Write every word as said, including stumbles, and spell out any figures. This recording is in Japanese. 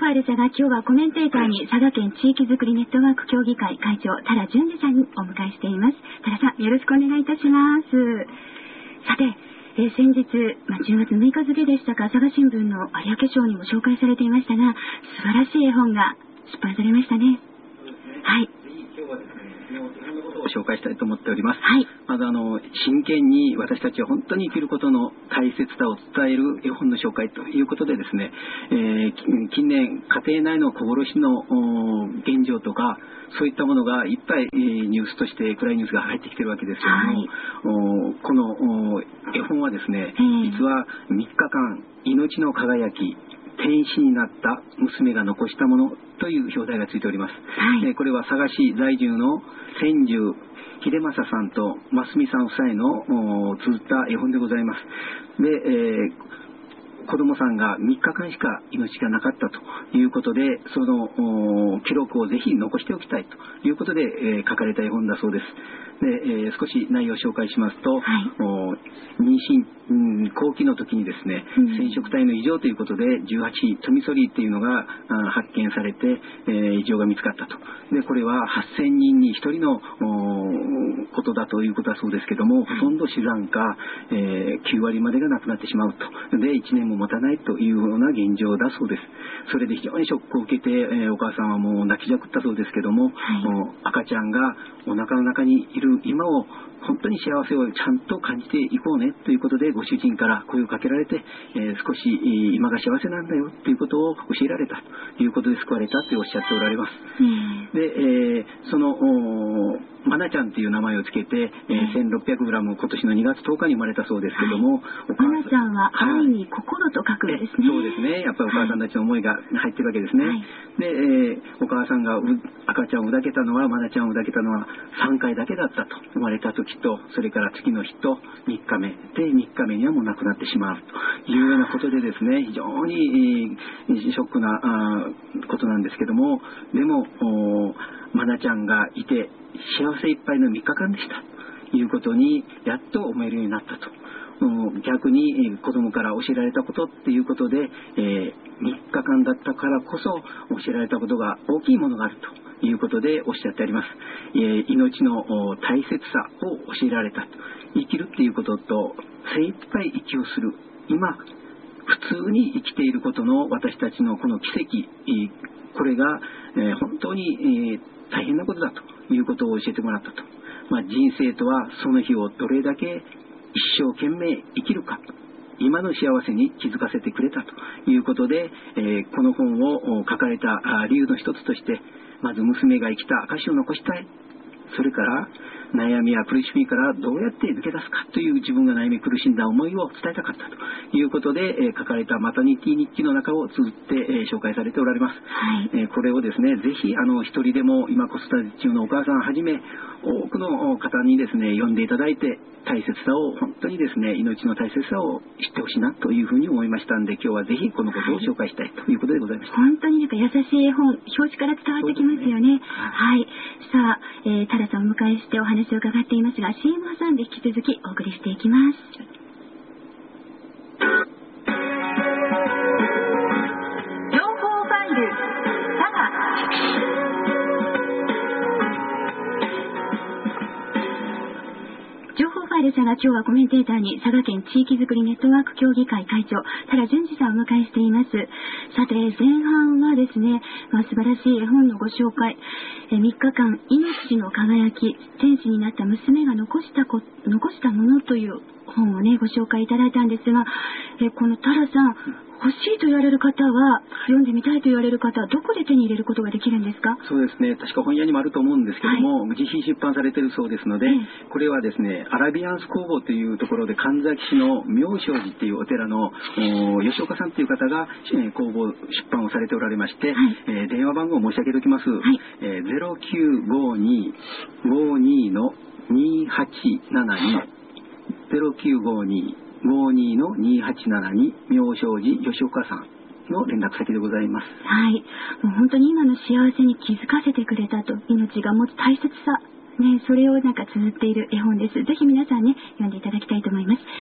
ァイル社が今日はコメンテーターに佐賀県地域づくりネットワーク協議会会長多良淳二さんにお迎えしています。多良さん、よろしくお願いいたします。さて、えー、先日、まあ、じゅうがつむいか付でしたか、佐賀新聞の有明賞にも紹介されていましたが、素晴らしい絵本が出版されましたね。はい。 を紹介したいと思っております。 はい、 まずあの真剣に私たちは本当に生きることの大切さを伝える絵本の紹介ということでですね、えー、近年家庭内の小殺しの現状とかそういったものがいっぱい、えー、ニュースとして暗いニュースが入ってきているわけですけども、はい、この絵本はですね、実はみっかかん命の輝き天使になった娘が残したものという表題がついております。 はい、 えー、これは佐賀市在住の千住秀正さんと真澄さん夫妻の綴った絵本でございます。で、えー子供さんがみっかかんしか命がなかったということで、その記録をぜひ残しておきたいということで、えー、書かれた絵本だそうです。で、えー、少し内容を紹介しますと、はい、妊娠、うん、後期の時にですね、うん、染色体の異常ということでじゅうはちトミソリーっていうのが発見されて、えー、異常が見つかったと。で、これははっせんにんにひとりのことだということだそうですけども、ほとんど死産か、えー、きゅうわりまでが亡くなってしまうと。で、いちねんも持たないというような現状だそうです。それで非常にショックを受けて、えー、お母さんはもう泣きじゃくったそうですけども、はい、赤ちゃんがお腹の中にいる今を本当に幸せをちゃんと感じていこうねということで、ご主人から声をかけられて、えー、少し今が幸せなんだよということを教えられたということで救われたとおっしゃっておられます。で、えー、そのマナちゃんという名前をつけて、えー、せんろっぴゃくグラム今年のにがつとおかに生まれたそうですけども、 マナちゃんは愛に心と書くんですね。 そうですね。やっぱりお母さんたちの思いが入ってるわけですね。はい、で、えー、お母さんが赤ちゃんを抱けたのは、マナちゃんを抱けたのはさんかいだけだったと。生まれた時と、それから次の日とみっかめで、みっかめにはもう亡くなってしまうというようなことでですね、非常にショックなことなんですけども、でもマナちゃんがいて幸せいっぱいのみっかかんでしたということにやっと思えるようになったと。逆に子供から教えられたことっていうことで、えー、みっかかんだったからこそ教えられたことが大きいものがあるということでおっしゃってあります。えー、命の大切さを教えられたと。生きるっていうことと精一杯息をする、今普通に生きていることの私たちのこの奇跡、これが、えー、本当に、えー、大変なことだということを教えてもらったと。まあ、人生とはその日をどれだけ一生懸命生きるか、今の幸せに気づかせてくれたということで、えー、この本を書かれた理由の一つとして、まず娘が生きた証を残したい、それから悩みや苦しみからどうやって抜け出すかという自分が悩み苦しんだ思いを伝えたかったということで、えー、書かれたマタニティ日記の中を綴って、えー、紹介されておられます。はい、えー、これをですね、ぜひあの一人でも今子育て中のお母さんはじめ多くの方にですね読んでいただいて、大切さを本当にですね命の大切さを知ってほしいなというふうに思いましたんで、今日はぜひこのことを紹介したいということでございました。 本当になんか優しい絵本、表紙から伝わってきますよね。はい、さあ、えー、タラさんをお迎えしてお話を伺っていますが、 シーエム 挟んで引き続きお送りしていきます。情報ファイル佐賀。ファイル社が今日はコメンテーターに佐賀県地域づくりネットワーク協議会会長多良淳二さんをお迎えしています。さて、前半はですね、まあ、素晴らしい絵本のご紹介、えみっかかん命の輝き、天使になった娘が残したこ残したものという本をねご紹介いただいたんですが、えこの多良さん、欲しいと言われる方は、読んでみたいと言われる方はどこで手に入れることができるんですか？ そうですね、確か本屋にもあると思うんですけども、はい、自費出版されているそうですので、ええ、これはですねアラビアンス工房というところで神崎市の妙正寺っていうお寺の吉岡さんという方が、えー、工房出版をされておられまして、はい、えー、電話番号を申し上げておきます。はい、えー、ゼロきゅうごに ごにのにはちななに ゼロきゅうごにごにのにはちななに妙正寺吉岡さんの連絡先でございます。 はい、もう本当に今の幸せに気づかせてくれたと、命が持つ大切さね、それをなんか綴っている絵本です。ぜひ皆さんね